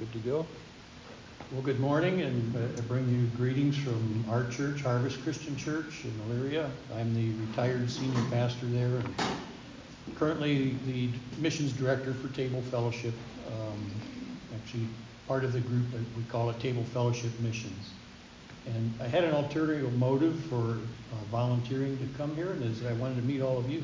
Good to go. Well, good morning, and I bring you greetings from our church, Harvest Christian Church in Elyria. I'm the retired senior pastor there, and currently the missions director for Table Fellowship. Actually, part of the group that we call it Table Fellowship Missions. And I had an ulterior motive for volunteering to come here, and is I wanted to meet all of you.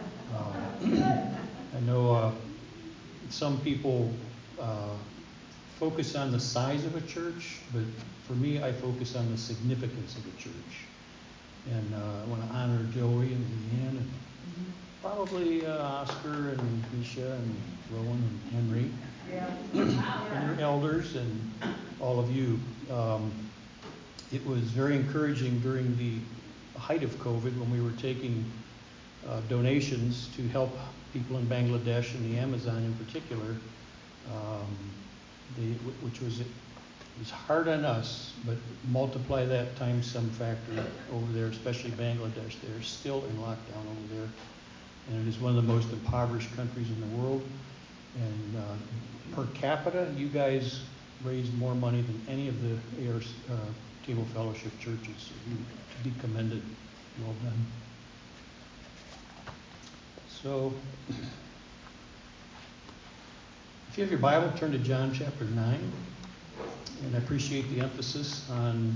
I know some people focus on the size of a church, but for me, I focus on the significance of a church. And I want to honor Joey and Leanne and probably Oscar and Misha and Rowan and Henry and your elders and all of you. It was very encouraging during the height of COVID when we were taking donations to help people in Bangladesh and the Amazon in particular, which was hard on us, but multiply that times some factor over there, especially Bangladesh. They're still in lockdown over there, and it is one of the most impoverished countries in the world. And per capita, you guys raised more money than any of the Table Fellowship churches. So you to be commended. Well done. So, if you have your Bible, turn to John chapter 9. And I appreciate the emphasis on,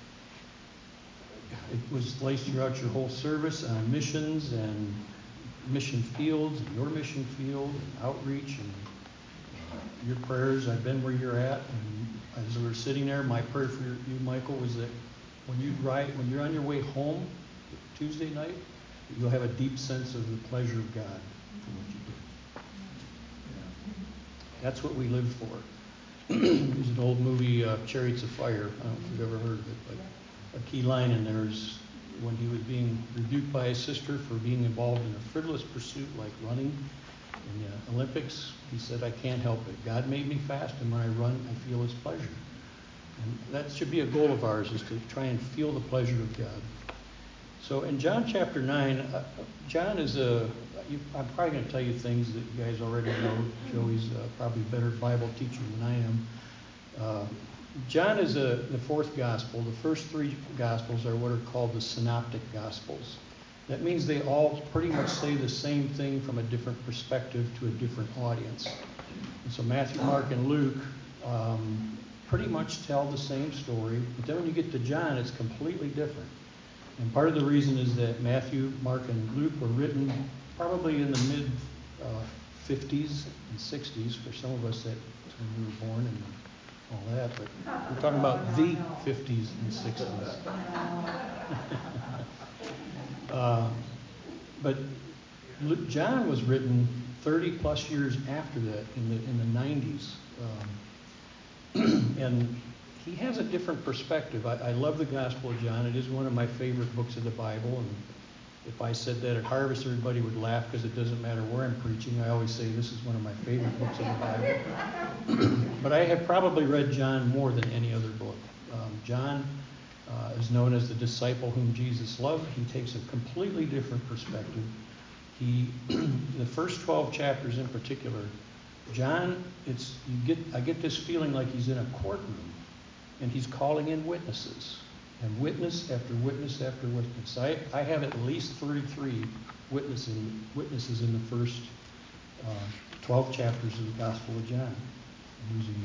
it was placed throughout your whole service on missions and mission fields, and your mission field, and outreach, and your prayers. I've been where you're at, and as we were sitting there, my prayer for you, Michael, was that when you're on your way home Tuesday night, you'll have a deep sense of the pleasure of God for what you do. That's what we live for. There's an old movie, Chariots of Fire. I don't know if you've ever heard of it, but a key line in there is when he was being rebuked by his sister for being involved in a frivolous pursuit like running in the Olympics. He said, "I can't help it. God made me fast, and when I run, I feel His pleasure." And that should be a goal of ours, is to try and feel the pleasure of God. So in John chapter 9, John is I'm probably going to tell you things that you guys already know. Joey's probably a better Bible teacher than I am. John is the fourth gospel. The first three gospels are what are called the synoptic gospels. That means they all pretty much say the same thing from a different perspective to a different audience. And so Matthew, Mark, and Luke pretty much tell the same story. But then when you get to John, it's completely different. And part of the reason is that Matthew, Mark, and Luke were written probably in the mid-50s and 60s for some of us that when we were born and all that. But we're talking about the 50s and 60s. But John was written 30 plus years after that, in the 90s. And he has a different perspective. I love the Gospel of John. It is one of my favorite books of the Bible. And if I said that at Harvest, everybody would laugh because it doesn't matter where I'm preaching. I always say this is one of my favorite books of the Bible. But I have probably read John more than any other book. John is known as the disciple whom Jesus loved. He takes a completely different perspective. The first 12 chapters in particular, John, I get this feeling like he's in a courtroom. And he's calling in witnesses, and witness after witness after witness. I have at least 33 witnesses in the first 12 chapters of the Gospel of John. I'm using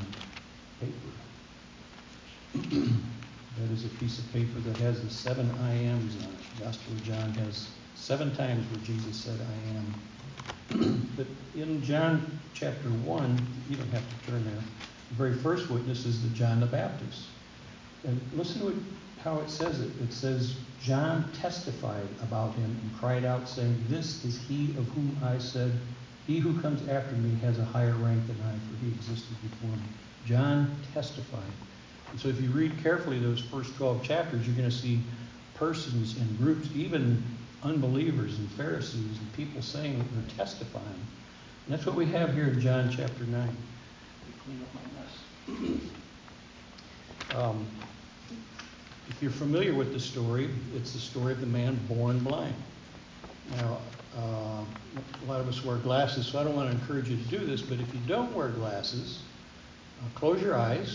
paper. That is a piece of paper that has the 7 I ams on it. The Gospel of John has 7 times where Jesus said, "I am." But in John chapter 1, you don't have to turn there. The very first witness is the John the Baptist. And listen to how it says it. It says, John testified about him and cried out, saying, "This is he of whom I said, he who comes after me has a higher rank than I, for he existed before me." John testified. And so if you read carefully those first 12 chapters, you're going to see persons and groups, even unbelievers and Pharisees and people saying that they're testifying. And that's what we have here in John chapter 9. Clean up my mess. If you're familiar with the story, it's the story of the man born blind. Now, a lot of us wear glasses, so I don't want to encourage you to do this, but if you don't wear glasses, close your eyes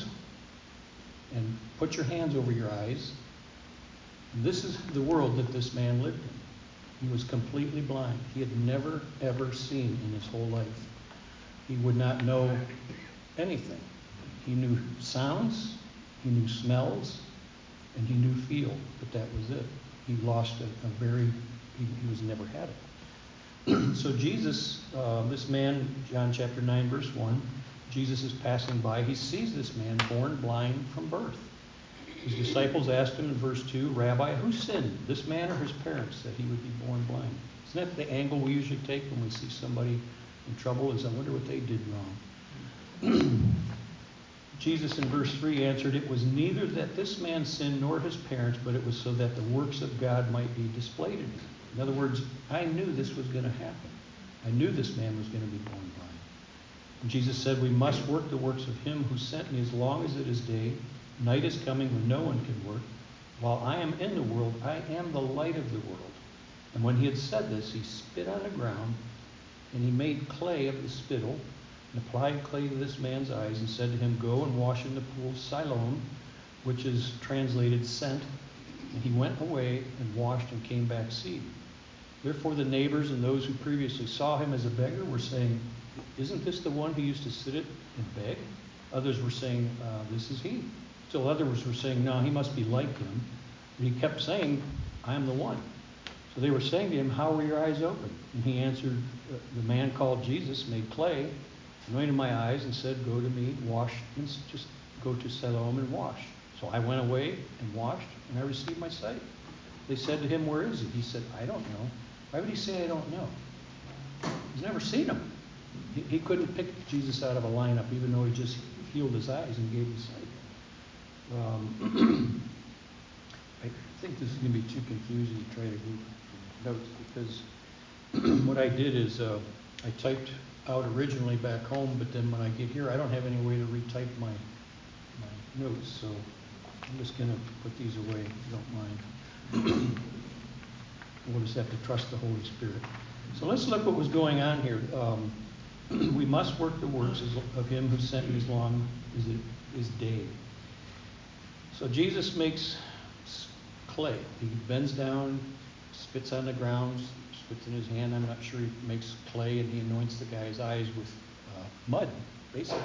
and put your hands over your eyes. And this is the world that this man lived in. He was completely blind. He had never, ever seen in his whole life. He would not know anything. He knew sounds, he knew smells, and he knew feel, but that was it. He lost he was never had it. So Jesus, this man, John chapter 9, verse 1, Jesus is passing by. He sees this man born blind from birth. His disciples asked him in verse 2, Rabbi, who sinned, this man or his parents, that he would be born blind? Isn't that the angle we usually take when we see somebody in trouble, is I wonder what they did wrong. Jesus in verse 3 answered, it was neither that this man sinned nor his parents, but it was so that the works of God might be displayed in him. In other words, I knew this was going to happen. I knew this man was going to be born blind. And Jesus said, we must work the works of him who sent me as long as it is day. Night is coming when no one can work. While I am in the world, I am the light of the world. And when he had said this, he spit on the ground, and he made clay of the spittle, and applied clay to this man's eyes, and said to him, go and wash in the pool Siloam, which is translated sent. And he went away and washed and came back seeing. Therefore the neighbors and those who previously saw him as a beggar were saying, isn't this the one who used to sit and beg? Others were saying, this is he. Still others were saying, no, he must be like him. But he kept saying, I am the one. So they were saying to him, how were your eyes open? And he answered, the man called Jesus made clay, anointed my eyes, and said, go to me, wash, and just go to Siloam and wash. So I went away and washed, and I received my sight. They said to him, where is he? He said, I don't know. Why would he say I don't know? He's never seen him. He couldn't pick Jesus out of a lineup, even though he just healed his eyes and gave him sight. I think this is going to be too confusing to try to do notes, because what I did is I typed out originally back home, but then when I get here, I don't have any way to retype my notes, so I'm just going to put these away, if you don't mind. We'll just have to trust the Holy Spirit. So let's look what was going on here. We must work the works of him who sent me as long as it is day. So Jesus makes clay. He bends down, spits on the ground, spits in his hand. I'm not sure, he makes clay, and he anoints the guy's eyes with mud, basically.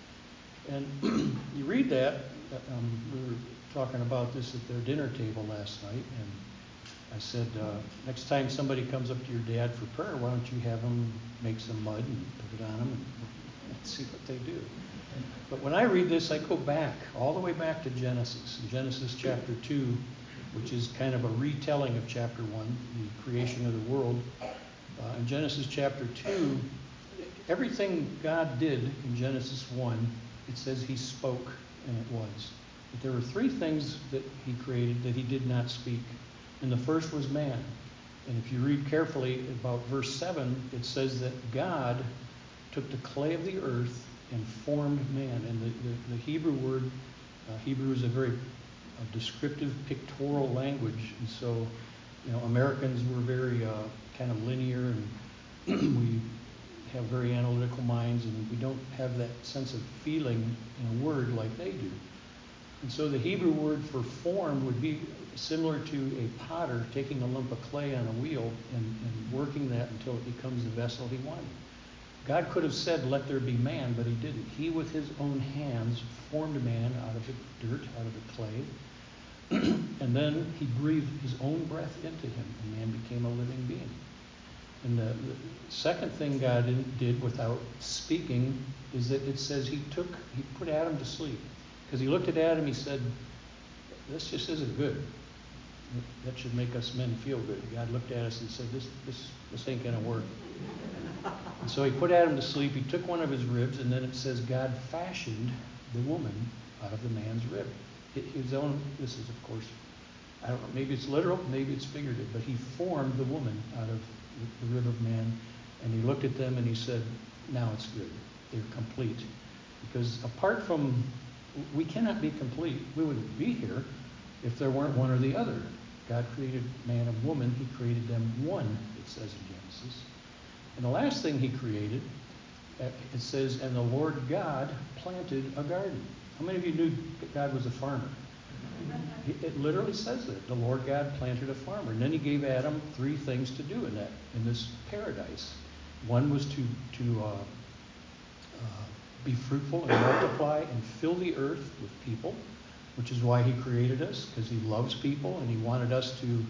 And you read that. We were talking about this at their dinner table last night, and I said, next time somebody comes up to your dad for prayer, why don't you have them make some mud and put it on them and see what they do. But when I read this, I go back, all the way back to Genesis. In Genesis chapter 2, which is kind of a retelling of chapter 1, the creation of the world. In Genesis chapter 2, everything God did in Genesis 1, it says he spoke, and it was. But there were three things that he created that he did not speak. And the first was man. And if you read carefully about verse 7, it says that God took the clay of the earth and formed man. And the Hebrew word, Hebrew is a very descriptive, pictorial language. And so, Americans were very kind of linear, and we have very analytical minds, and we don't have that sense of feeling in a word like they do. And so the Hebrew word for formed would be similar to a potter taking a lump of clay on a wheel and working that until it becomes the vessel he wanted. God could have said, let there be man, but he didn't. He, with his own hands, formed man out of the dirt, out of the clay. And then he breathed his own breath into him, and man became a living being. And the second thing God did without speaking is that it says he put Adam to sleep. Because he looked at Adam, he said, this just isn't good. That should make us men feel good. God looked at us and said, this ain't going to work. And so he put Adam to sleep. He took one of his ribs, and then it says God fashioned the woman out of the man's rib. His own, this is, of course, I don't know, maybe it's literal, maybe it's figurative, but he formed the woman out of the rib of man, and he looked at them and he said, now it's good. They're complete. Because apart from, we cannot be complete. We wouldn't be here if there weren't one or the other. God created man and woman. He created them one, it says in Genesis. And the last thing he created It says, and the Lord God planted a garden. How many of you knew God was a farmer? It literally says that. The Lord God planted a farmer. And then he gave Adam 3 things to do in this paradise. One was to be fruitful and multiply and fill the earth with people, which is why he created us, because he loves people and he wanted us to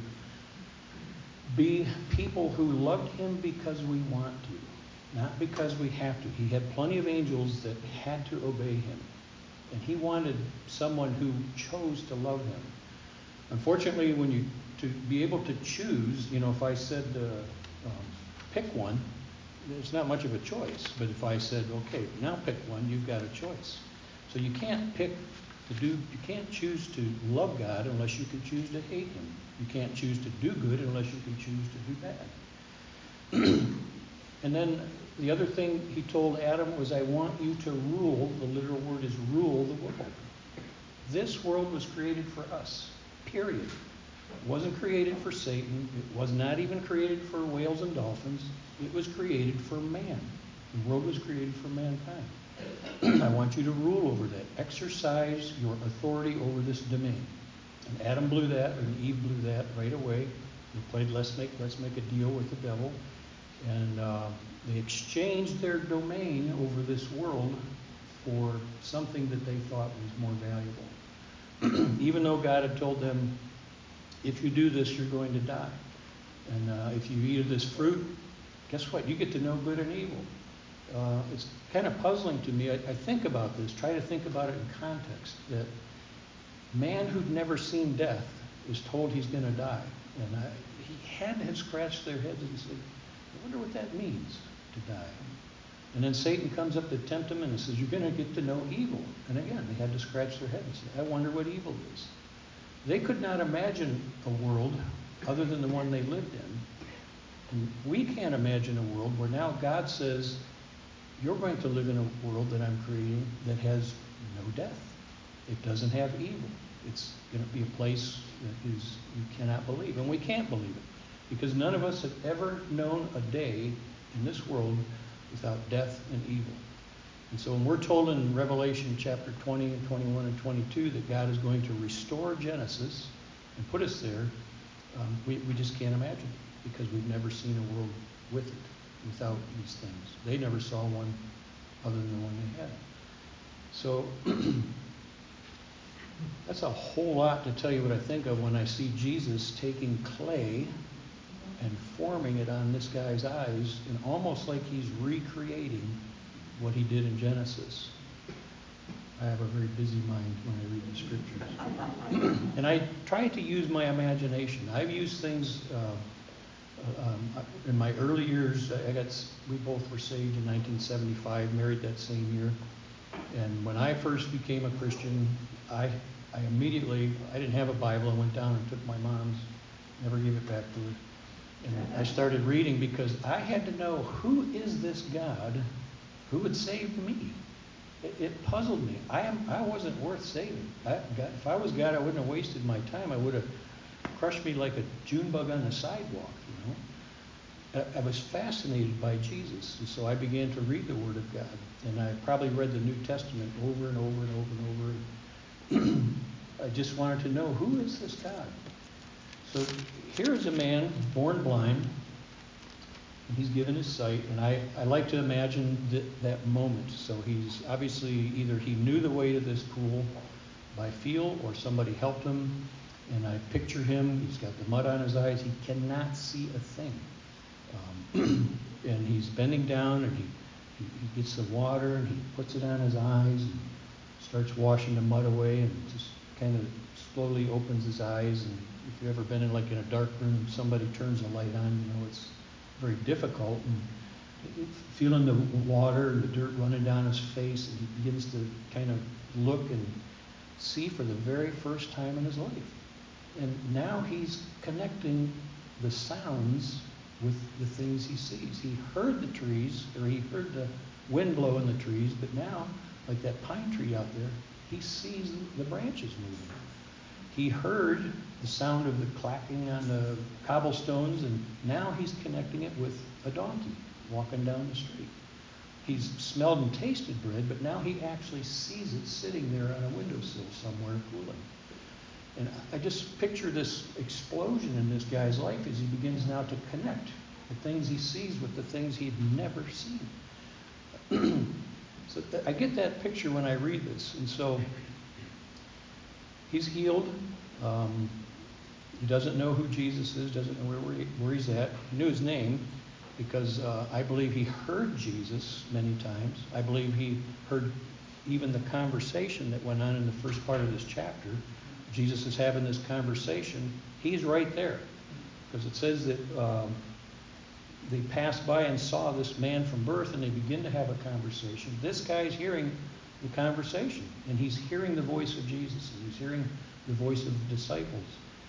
be people who loved him because we want to, not because we have to. He had plenty of angels that had to obey him, and he wanted someone who chose to love him. Unfortunately, to be able to choose, if I said pick one, there's not much of a choice. But if I said, okay, now pick one, you've got a choice. So you can't you can't choose to love God unless you can choose to hate him. You can't choose to do good unless you can choose to do bad. And then the other thing he told Adam was, I want you to rule, the literal word is rule the world. This world was created for us, period. It wasn't created for Satan. It was not even created for whales and dolphins. It was created for man. The world was created for mankind. I want you to rule over that. Exercise your authority over this domain. And Adam blew that, and Eve blew that right away. They played let's make a deal with the devil. And they exchanged their domain over this world for something that they thought was more valuable. Even though God had told them, if you do this, you're going to die. And if you eat of this fruit, guess what? You get to know good and evil. It's kind of puzzling to me. I think about this, try to think about it in context, that man who'd never seen death is told he's going to die. And he had to have scratched their heads and said, I wonder what that means, to die. And then Satan comes up to tempt him and says, you're going to get to know evil. And again, they had to scratch their heads and say, I wonder what evil is. They could not imagine a world other than the one they lived in. And we can't imagine a world where now God says, you're going to live in a world that I'm creating that has no death. It doesn't have evil. It's going to be a place that you cannot believe. And we can't believe it, because none of us have ever known a day in this world without death and evil. And so when we're told in Revelation chapter 20 and 21 and 22 that God is going to restore Genesis and put us there, we just can't imagine it, because we've never seen a world with it, without these things. They never saw one other than the one they had. So that's a whole lot to tell you what I think of when I see Jesus taking clay and forming it on this guy's eyes, and almost like he's recreating what he did in Genesis. I have a very busy mind when I read the scriptures. And I try to use my imagination. I've used things in my early years. We both were saved in 1975, married that same year. And when I first became a Christian, I didn't have a Bible. I went down and took my mom's, never gave it back to her. And I started reading because I had to know, who is this God who would save me? It puzzled me. I wasn't worth saving. If I was God, I wouldn't have wasted my time. I would have crushed me like a June bug on the sidewalk, I was fascinated by Jesus, and so I began to read the Word of God. And I probably read the New Testament over and over and over and over. I just wanted to know, who is this God? So here is a man born blind, and he's given his sight, and I like to imagine that moment. So he's obviously, either he knew the way to this pool by feel, or somebody helped him, and I picture him, he's got the mud on his eyes, he cannot see a thing. And he's bending down, and he gets the water, and he puts it on his eyes, and starts washing the mud away, and just kind of slowly opens his eyes. And if you've ever been in a dark room, somebody turns a light on, it's very difficult. And feeling the water and the dirt running down his face, and he begins to kind of look and see for the very first time in his life. And now he's connecting the sounds with the things he sees. He heard the trees, or he heard the wind blow in the trees, but now, like that pine tree out there, he sees the branches moving. He heard the sound of the clacking on the cobblestones, and now he's connecting it with a donkey walking down the street. he's smelled and tasted bread, but now he actually sees it sitting there on a windowsill somewhere cooling. And I just picture this explosion in this guy's life as he begins now to connect the things he sees with the things he'd never seen. So I get that picture when I read this. And so he's healed. He doesn't know who Jesus is, doesn't know where he's at. He knew his name because I believe he heard Jesus many times. I believe he heard even the conversation that went on in the first part of this chapter. Jesus is having this conversation. He's right there because it says that they passed by and saw this man from birth, and they begin to have a conversation. This guy's hearing the conversation, and he's hearing the voice of Jesus, and he's hearing the voice of the disciples.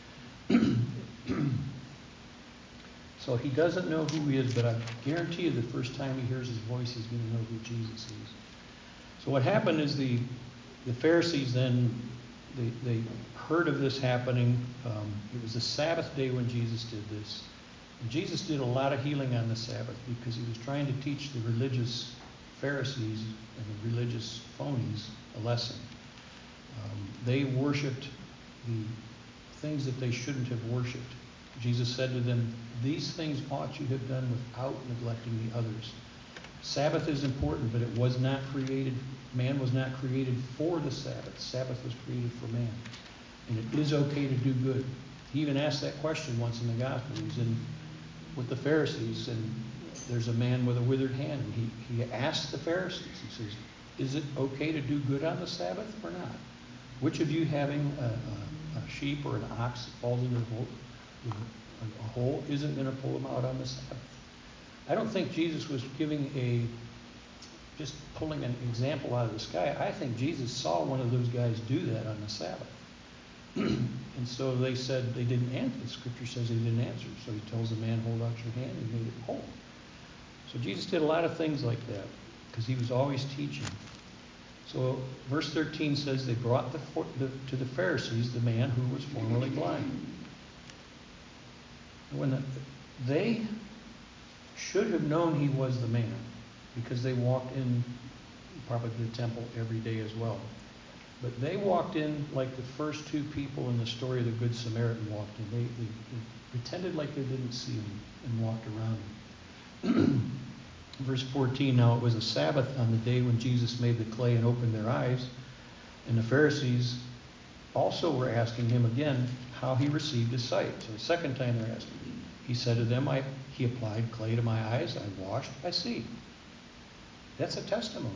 So he doesn't know who he is, but I guarantee you the first time he hears his voice, he's going to know who Jesus is. So what happened is the Pharisees then, they heard of this happening. It was the Sabbath day when Jesus did this. And Jesus did a lot of healing on the Sabbath because he was trying to teach the religious Pharisees and the religious phonies a lesson. They worshipped the things that they shouldn't have worshipped. Jesus said to them, "These things ought you have done without neglecting the others." Sabbath is important, but it was not created, man was not created for the Sabbath. Sabbath was created for man. And it is okay to do good. He even asked that question once in the gospel. He was in with the Pharisees, and there's a man with a withered hand. And he asked the Pharisees, he says, "Is it okay to do good on the Sabbath or not? Which of you having a sheep or an ox that falls into a hole isn't going to pull them out on the Sabbath?" I don't think Jesus was giving just pulling an example out of the sky. I think Jesus saw one of those guys do that on the Sabbath. And so they said they didn't answer. The scripture says they didn't answer. So he tells the man, "Hold out your hand," and he made it whole. So Jesus did a lot of things like that because he was always teaching. So verse 13 says they brought to the Pharisees the man who was formerly blind. They should have known he was the man because they walked in probably to the temple every day as well. But they walked in like the first two people in the story of the Good Samaritan walked in. They pretended like they didn't see him and walked around him. Verse 14, now it was a Sabbath on the day when Jesus made the clay and opened their eyes. And the Pharisees also were asking him again how he received his sight. So the second time they're asking him. He said to them, he applied clay to my eyes, I washed, I see. That's a testimony.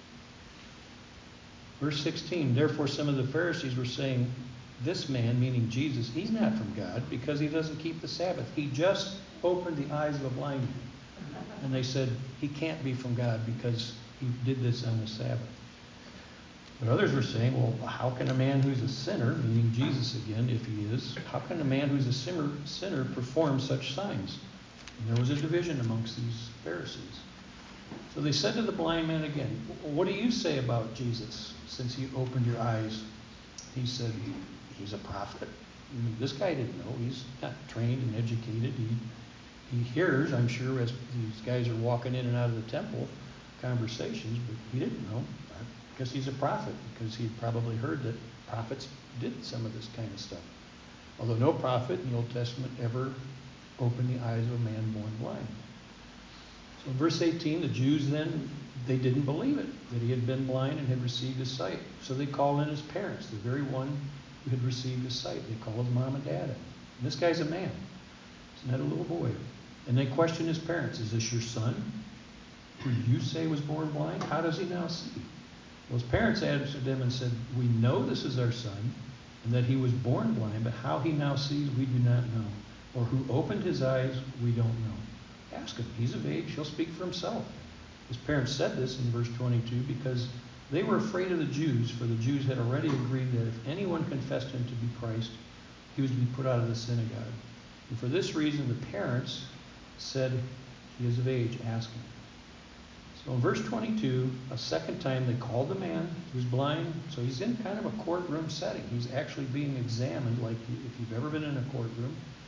Verse 16, therefore some of the Pharisees were saying, this man, meaning Jesus, he's not from God because he doesn't keep the Sabbath. He just opened the eyes of a blind man. And they said, he can't be from God because he did this on the Sabbath. But others were saying, well, how can a man who's a sinner, meaning Jesus again, if he is, how can a man who's a sinner perform such signs? And there was a division amongst these Pharisees. So they said to the blind man again, what do you say about Jesus since he opened your eyes? He said, he's a prophet. This guy didn't know. He's not trained and educated. He hears, I'm sure, as these guys are walking in and out of the temple, conversations, but he didn't know. I guess he's a prophet because he had probably heard that prophets did some of this kind of stuff. Although no prophet in the Old Testament ever opened the eyes of a man born blind. So in verse 18, the Jews then, they didn't believe it, that he had been blind and had received his sight. So they called in his parents, the very one who had received his sight. They called his mom and dad in. And this guy's a man. He's not a little boy. And they questioned his parents, is this your son, who you say was born blind? How does he now see? Well, his parents answered them and said, we know this is our son, and that he was born blind, but how he now sees we do not know. Or who opened his eyes, we don't know. Ask him. He's of age. He'll speak for himself. His parents said this in verse 22 because they were afraid of the Jews, for the Jews had already agreed that if anyone confessed him to be Christ, he was to be put out of the synagogue. And for this reason, the parents said, he is of age. Ask him. So in verse 22, a second time they called the man who's blind. So he's in kind of a courtroom setting. He's actually being examined like if you've ever been in a courtroom.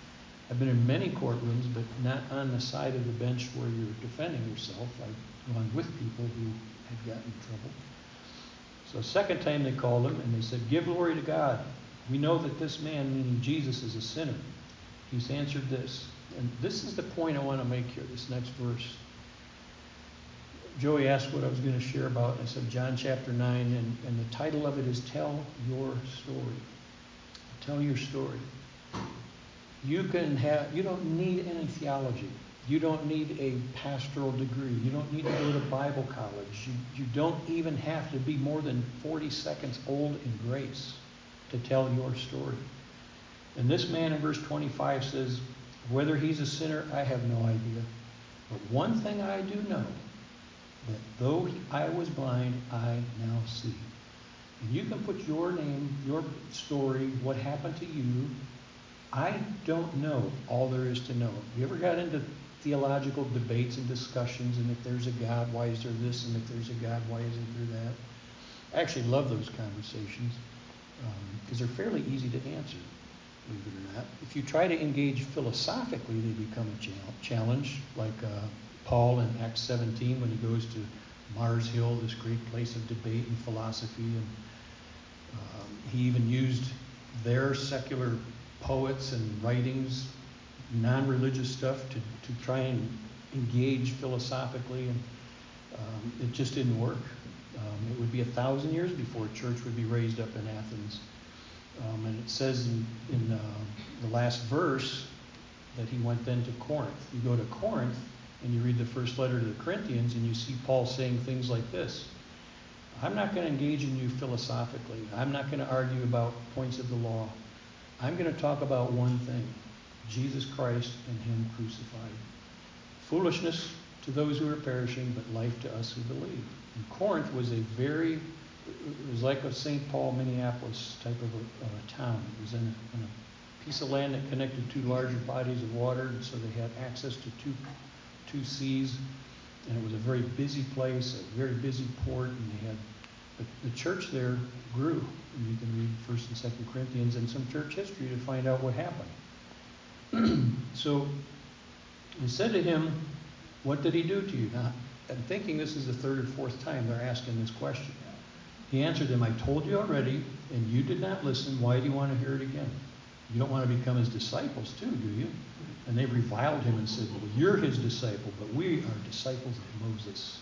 I've been in many courtrooms, but not on the side of the bench where you're defending yourself. I've gone with people who had gotten in trouble. So the second time they called him, and they said, "Give glory to God. We know that this man," meaning Jesus, "is a sinner." He's answered this. And this is the point I want to make here, this next verse. Joey asked what I was going to share about. I said John chapter 9, and the title of it is Tell Your Story. Tell your story. You don't need any theology. You don't need a pastoral degree. You don't need to go to Bible college. You don't even have to be more than 40 seconds old in grace to tell your story. And this man in verse 25 says, "Whether he's a sinner, I have no idea. But one thing I do know, that though I was blind, I now see." And you can put your name, your story, what happened to you. I don't know all there is to know. You ever got into theological debates and discussions, and if there's a God, why is there this? And if there's a God, why isn't there that? I actually love those conversations because they're fairly easy to answer, believe it or not. If you try to engage philosophically, they become a challenge, like Paul in Acts 17 when he goes to Mars Hill, this great place of debate and philosophy. And he even used their secular poets and writings, non-religious stuff, to try and engage philosophically, and it just didn't work. It would be 1,000 years before a church would be raised up in Athens. And it says in the last verse that he went then to Corinth. You go to Corinth and you read the first letter to the Corinthians, and you see Paul saying things like this: "I'm not going to engage in you philosophically. I'm not going to argue about points of the law. I'm going to talk about one thing, Jesus Christ and Him crucified. Foolishness to those who are perishing, but life to us who believe." And Corinth was it was like a St. Paul, Minneapolis type of a town. It was in a piece of land that connected two larger bodies of water, and so they had access to two seas, and it was a very busy place, a very busy port, and they had the church there grew. And you can read 1st and 2nd Corinthians and some church history to find out what happened. So he said to him, "What did he do to you?" Now, I'm thinking this is the third or fourth time they're asking this question. He answered them, "I told you already, and you did not listen. Why do you want to hear it again? You don't want to become his disciples too, do you?" And they reviled him and said, "Well, you're his disciple, but we are disciples of Moses.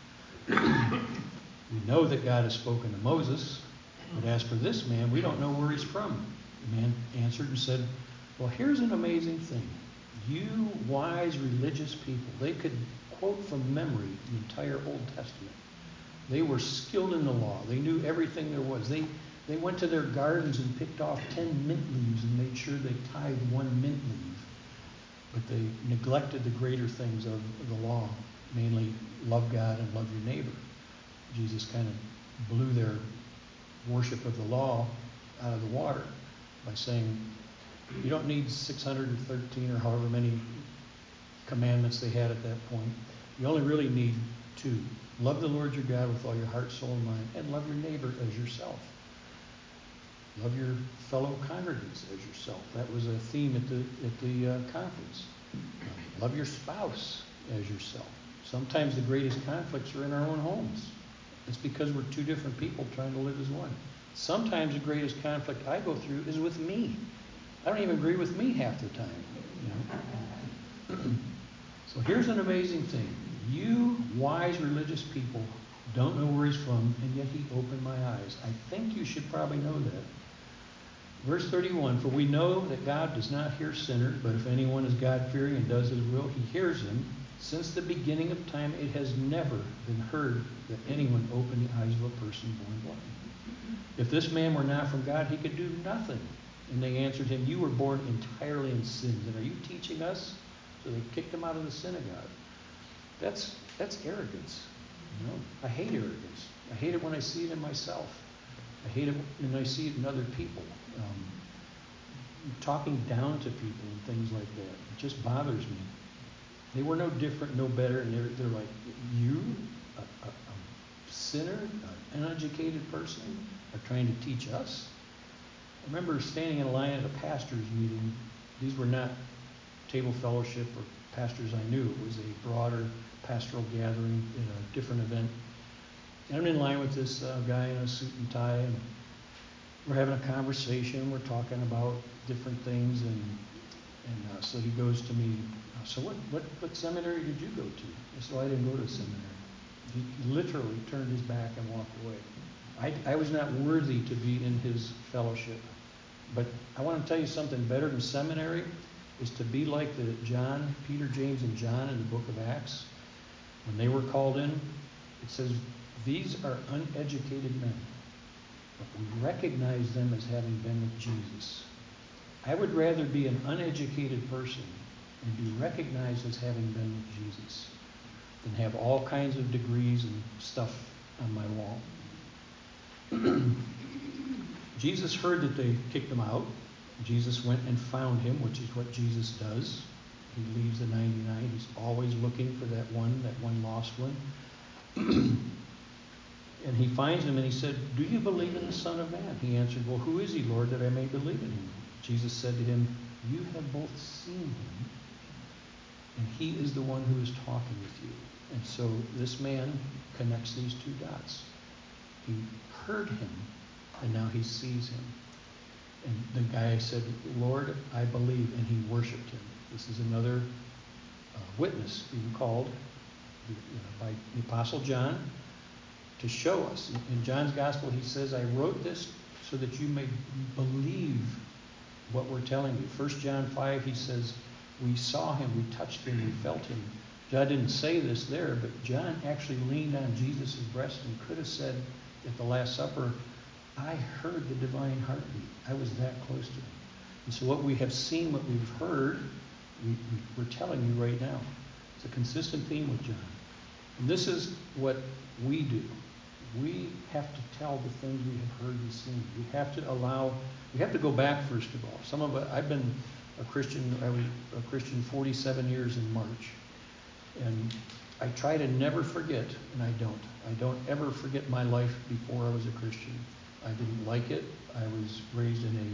We know that God has spoken to Moses, but as for this man, we don't know where he's from." The man answered and said, "Well, here's an amazing thing. You wise religious people," they could quote from memory the entire Old Testament. They were skilled in the law. They knew everything there was. They went to their gardens and picked off 10 mint leaves and made sure they tithed one mint leaf. But they neglected the greater things of the law, mainly love God and love your neighbor. Jesus kind of blew their worship of the law out of the water by saying, you don't need 613 or however many commandments they had at that point. You only really need 2. Love the Lord your God with all your heart, soul, and mind, and love your neighbor as yourself. Love your fellow congregants as yourself. That was a theme at the conference. Love your spouse as yourself. Sometimes the greatest conflicts are in our own homes. It's because we're 2 different people trying to live as one. Sometimes the greatest conflict I go through is with me. I don't even agree with me half the time. You know? So here's an amazing thing. You wise religious people don't know where he's from, and yet he opened my eyes. I think you should probably know that. Verse 31, "For we know that God does not hear sinners, but if anyone is God-fearing and does his will, he hears him. Since the beginning of time, it has never been heard that anyone opened the eyes of a person born blind. If this man were not from God, he could do nothing." And they answered him, "You were born entirely in sins, and are you teaching us?" So they kicked him out of the synagogue. That's arrogance. You know, I hate arrogance. I hate it when I see it in myself. I hate it when I see it in other people. Talking down to people and things like that. It just bothers me. They were no different, no better, and they're like, you, a sinner, an uneducated person, are trying to teach us? I remember standing in a line at a pastor's meeting. These were not table fellowship or pastors I knew. It was a broader pastoral gathering in a different event. And I'm in line with this guy in a suit and tie, and we're having a conversation. We're talking about different things, and so he goes to me, so what seminary did you go to? I said, well, I didn't go to seminary. He literally turned his back and walked away. I was not worthy to be in his fellowship. But I want to tell you something better than seminary is to be like the Peter, James, and John in the book of Acts. When they were called in, it says, these are uneducated men, but we recognize them as having been with Jesus. I would rather be an uneducated person and be recognized as having been with Jesus than have all kinds of degrees and stuff on my wall. Jesus heard that they kicked him out. Jesus went and found him, which is what Jesus does. He leaves the 99. He's always looking for that one lost one. And he finds him and he said, do you believe in the Son of Man? He answered, well, who is he, Lord, that I may believe in him? Jesus said to him, you have both seen him, and he is the one who is talking with you. And so this man connects these two dots. He heard him, and now he sees him. And the guy said, Lord, I believe, and he worshiped him. This is another witness being called by the Apostle John to show us. In John's Gospel, he says, I wrote this so that you may believe what we're telling you. 1 John 5, he says, we saw him, we touched him, we felt him. John didn't say this there, but John actually leaned on Jesus' breast and could have said at the Last Supper, I heard the divine heartbeat. I was that close to him. And so what we have seen, what we've heard, we're telling you right now. It's a consistent theme with John. And this is what we do. We have to tell the things we have heard and seen. We have to go back, first of all. Some of it, I've been a Christian, I was a Christian 47 years in March. And I try to never forget, and I don't. I don't ever forget my life before I was a Christian. I didn't like it. I was raised in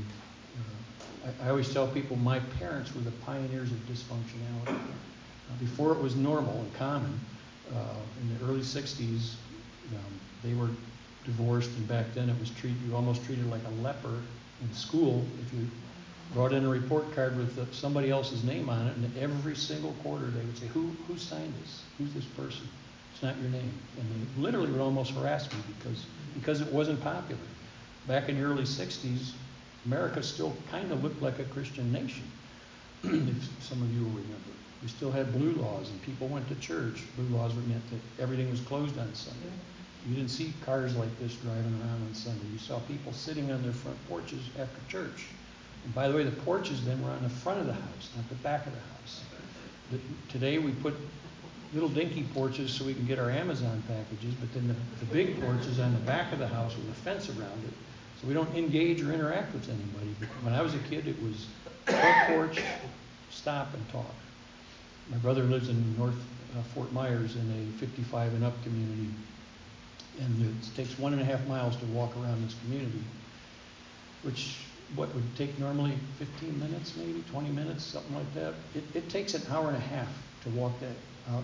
I always tell people my parents were the pioneers of dysfunctionality. Before it was normal and common, in the early 60s, they were divorced, and back then it was you almost treated like a leper in school if you brought in a report card with somebody else's name on it, and every single quarter they would say, who signed this? Who's this person? It's not your name. And they literally would almost harass me because it wasn't popular. Back in the early 60s, America still kind of looked like a Christian nation, if some of you will remember. We still had blue laws, and people went to church. Blue laws meant that everything was closed on Sunday. You didn't see cars like this driving around on Sunday. You saw people sitting on their front porches after church. And by the way, the porches then were on the front of the house, not the back of the house. Today we put little dinky porches so we can get our Amazon packages, but then the big porch is on the back of the house with a fence around it, so we don't engage or interact with anybody. But when I was a kid, it was front porch, stop and talk. My brother lives in North Fort Myers in a 55 and up community, and it takes 1.5 miles to walk around this community, which what would take normally 15 minutes, maybe 20 minutes, something like that. It takes an hour and a half to walk that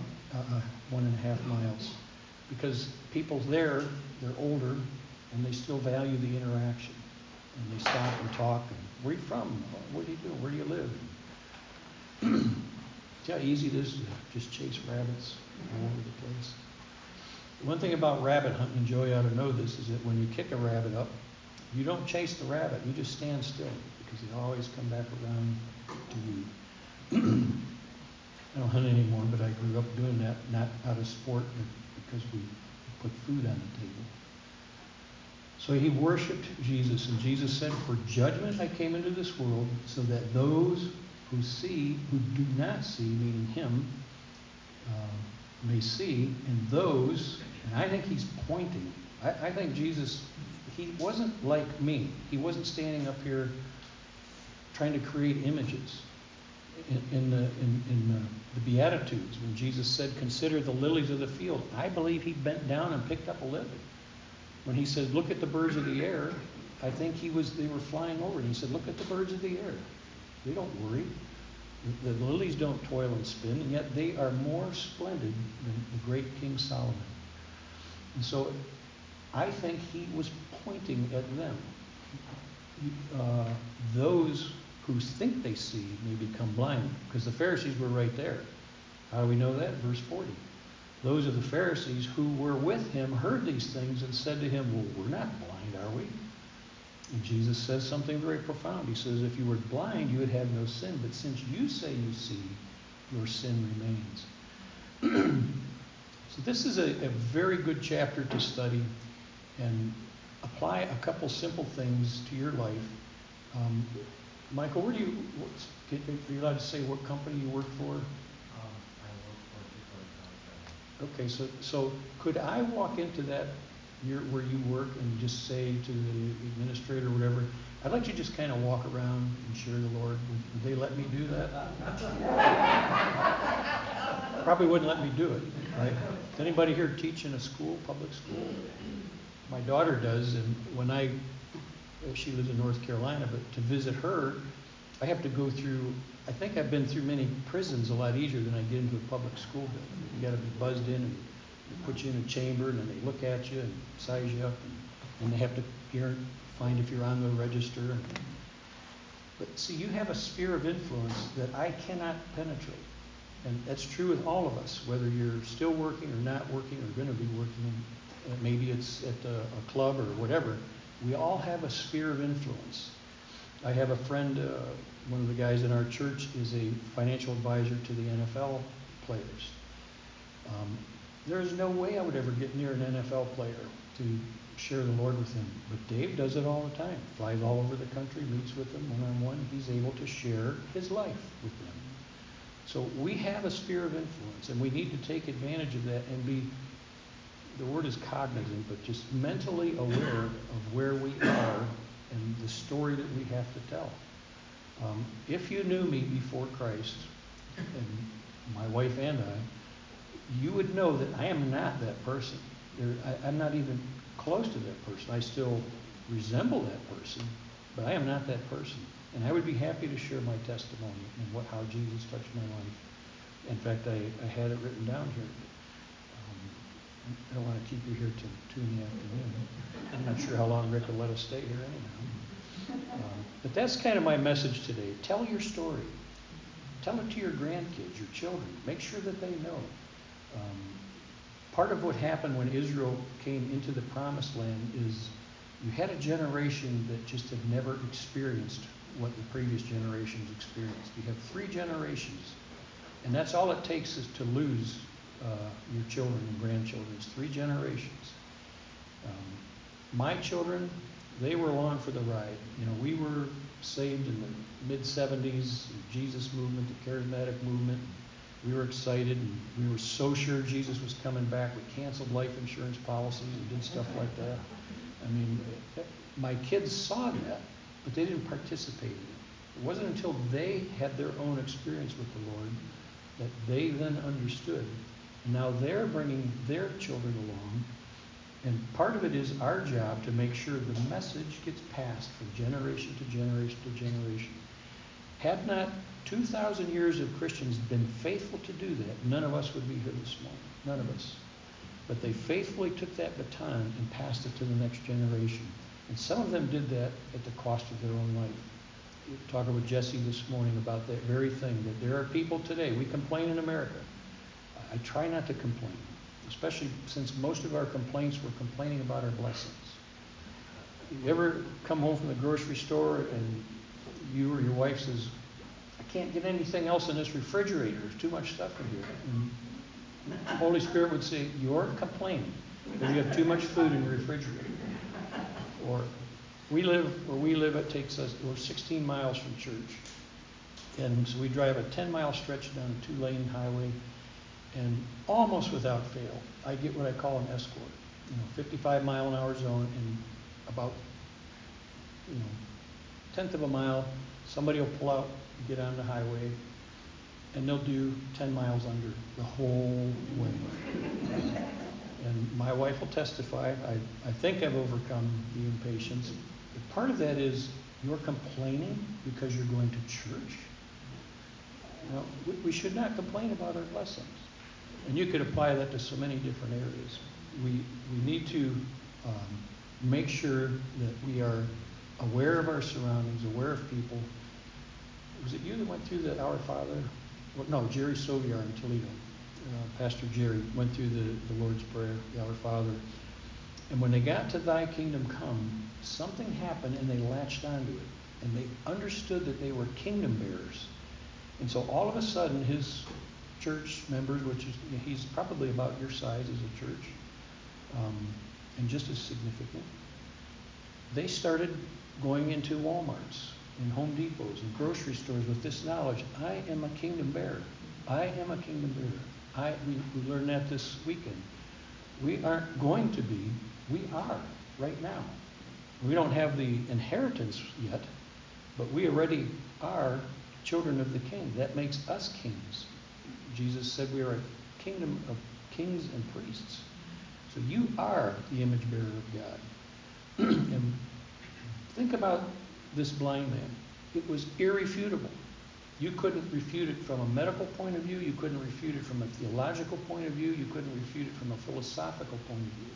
1.5 miles, because people there, they're older, and they still value the interaction, and they stop and talk. And where are you from? What do you do? Where do you live? See how easy it is to just chase rabbits all over the place. One thing about rabbit hunting, and Joey ought to know this, is that when you kick a rabbit up, you don't chase the rabbit, you just stand still, because they always come back around to you. I don't hunt anymore, but I grew up doing that, not out of sport, but because we put food on the table. So he worshiped Jesus, and Jesus said, for judgment I came into this world, so that those who do not see, meaning him, may see, and those, and I think he's pointing. I think Jesus, he wasn't like me. He wasn't standing up here trying to create images. In the Beatitudes, when Jesus said, consider the lilies of the field, I believe he bent down and picked up a lily. When he said, look at the birds of the air, I think they were flying over, and he said, look at the birds of the air. They don't worry. The lilies don't toil and spin, and yet they are more splendid than the great King Solomon. And so I think he was pointing at them. Those who think they see may become blind, because the Pharisees were right there. How do we know that? Verse 40. Those of the Pharisees who were with him heard these things and said to him, well, we're not blind, are we? And Jesus says something very profound. He says, if you were blind, you would have no sin. But since you say you see, your sin remains. So this is a very good chapter to study and apply a couple simple things to your life. Michael, are you allowed to say what company you work for? I work for Okay, so could I walk into that where you work and just say to the administrator or whatever, I'd like you to just kind of walk around and share the Lord. Would they let me do that? Probably wouldn't let me do it, right? Does anybody here teach in a school, public school? My daughter does, and she lives in North Carolina, but to visit her, I have to go through, I think I've been through many prisons a lot easier than I get into a public school building. You got to be buzzed in, and they put you in a chamber, and then they look at you and size you up, and they have to find if you're on the register. But see, you have a sphere of influence that I cannot penetrate. And that's true with all of us, whether you're still working or not working or going to be working. Maybe it's at a club or whatever. We all have a sphere of influence. I have a friend, one of the guys in our church is a financial advisor to the NFL players. There's no way I would ever get near an NFL player to share the Lord with him. But Dave does it all the time. Flies all over the country, meets with them one-on-one. He's able to share his life with them. So we have a sphere of influence, and we need to take advantage of that and be, the word is cognizant, but just mentally aware of where we are and the story that we have to tell. If you knew me before Christ, and my wife and I, you would know that I am not that person. I'm not even close to that person. I still resemble that person, but I am not that person. And I would be happy to share my testimony and how Jesus touched my life. In fact, I had it written down here. I don't want to keep you here till 2 in the afternoon. I'm not sure how long Rick will let us stay here anyhow. But that's kind of my message today. Tell your story. Tell it to your grandkids, your children. Make sure that they know. Part of what happened when Israel came into the Promised Land is you had a generation that just had never experienced what the previous generations experienced. You have 3 generations, and that's all it takes is to lose your children and grandchildren. It's 3 generations. My children, they were along for the ride. You know, we were saved in the mid-70s, the Jesus movement, the charismatic movement. We were excited, and we were so sure Jesus was coming back. We canceled life insurance policies and did stuff like that. I mean, my kids saw that, but they didn't participate in it. It wasn't until they had their own experience with the Lord that they then understood. And now they're bringing their children along. And part of it is our job to make sure the message gets passed from generation to generation to generation. Had not 2,000 years of Christians been faithful to do that, none of us would be here this morning. None of us. But they faithfully took that baton and passed it to the next generation. And some of them did that at the cost of their own life. We were talking with Jesse this morning about that very thing, that there are people today, we complain in America. I try not to complain, especially since most of our complaints were complaining about our blessings. You ever come home from the grocery store and you or your wife says, I can't get anything else in this refrigerator. There's too much stuff in here. And the Holy Spirit would say, you're complaining because you have too much food in your refrigerator. Or where we live, it takes us, we're 16 miles from church. And so we drive a 10-mile stretch down a 2-lane highway. And almost without fail, I get what I call an escort. 55-mile-an-hour zone, and about, 1/10 of a mile, somebody will pull out, get on the highway, and they'll do 10 miles under the whole way. And my wife will testify. I think I've overcome the impatience. But part of that is you're complaining because you're going to church. We should not complain about our blessings. And you could apply that to so many different areas. We need to make sure that we are aware of our surroundings, aware of people. Was it you that went through the Our Father? Well, no, Jerry Soviar in Toledo. Pastor Jerry went through the Lord's Prayer, the Our Father. And when they got to Thy Kingdom Come, something happened and they latched onto it. And they understood that they were kingdom bearers. And so all of a sudden, his church members, which is, he's probably about your size as a church, and just as significant, they started going into Walmarts and Home Depots and grocery stores with this knowledge. I am a kingdom bearer. I am a kingdom bearer. We learned that this weekend. We aren't going to be, we are right now. We don't have the inheritance yet, but we already are children of the King. That makes us kings. Jesus said we are a kingdom of kings and priests. So you are the image bearer of God. And think about this blind man. It was irrefutable. You couldn't refute it from a medical point of view. You couldn't refute it from a theological point of view. You couldn't refute it from a philosophical point of view.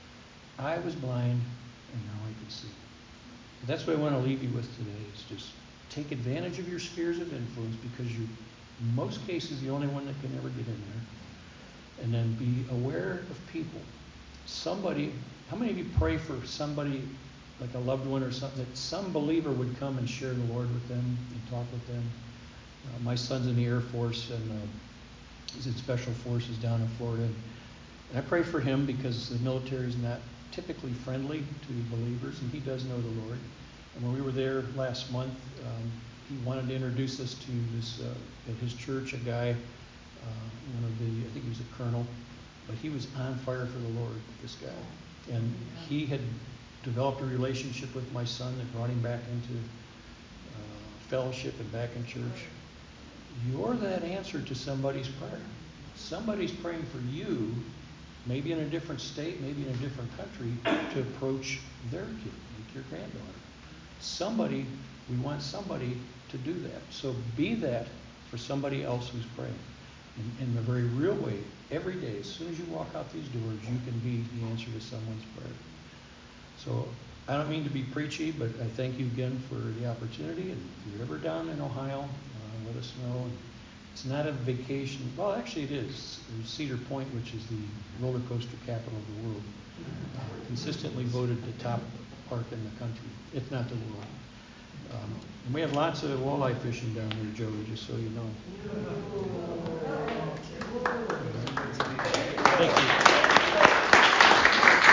I was blind, and now I can see. That's what I want to leave you with today. Is just take advantage of your spheres of influence, because you're, in most cases, the only one that can ever get in there. And then be aware of people. Somebody, how many of you pray for somebody, like a loved one or something, that some believer would come and share the Lord with them and talk with them? My son's in the Air Force, and he's in Special Forces down in Florida. And I pray for him because the military is not typically friendly to believers, and he does know the Lord. And when we were there last month, he wanted to introduce us to this, at his church, a guy, one of the, I think he was a colonel, but he was on fire for the Lord, this guy. And he had developed a relationship with my son that brought him back into fellowship and back in church. You're that answer to somebody's prayer. Somebody's praying for you, maybe in a different state, maybe in a different country, to approach their kid, like your granddaughter. Somebody, we want somebody to do that. So be that for somebody else who's praying. In a very real way, every day, as soon as you walk out these doors, you can be the answer to someone's prayer. So I don't mean to be preachy, but I thank you again for the opportunity. And if you're ever down in Ohio, let us know. And it's not a vacation. Well, actually it is. There's Cedar Point, which is the roller coaster capital of the world. Consistently voted the top park in the country, if not the world. And we have lots of walleye fishing down there, Joey, just so you know. Thank you.